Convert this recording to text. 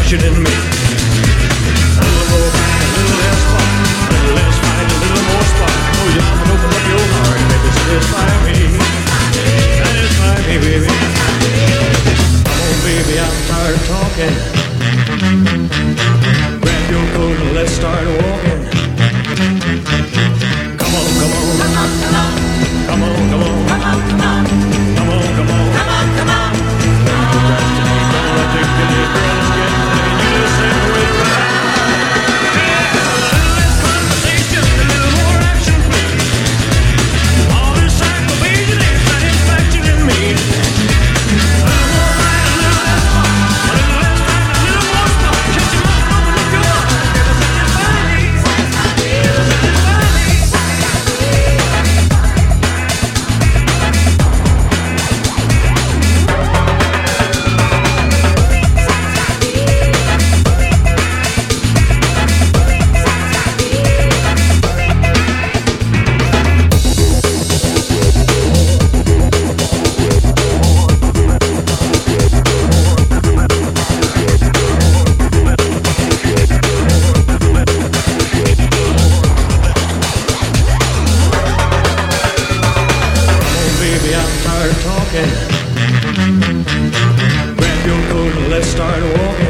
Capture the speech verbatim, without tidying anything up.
satisfaction in me. A little more fight, a little less fun, a little less fight, a little more spark. Oh, you can open up your heart, baby, satisfy me, satisfy me, baby. Come on, baby, I'm tired of talking. Grab your coat and let's start walking. Come on, come on, come on, come on, come on, come on, come on, come on, come on, come on, come on, come on. Don't procrastinate, don't articulate, girl, let's get money. You just say the way to ride. Yeah, a little less conversation, a little more action, please. All this psychopathia, there's satisfaction in me. A little more fight, a little less fun, a little less time, a little more stuff. Shut your mouth, open up your heart, baby, satisfy me, satisfy me, satisfy me. Baby, I'm tired of talking. Grab your coat and let's start walking.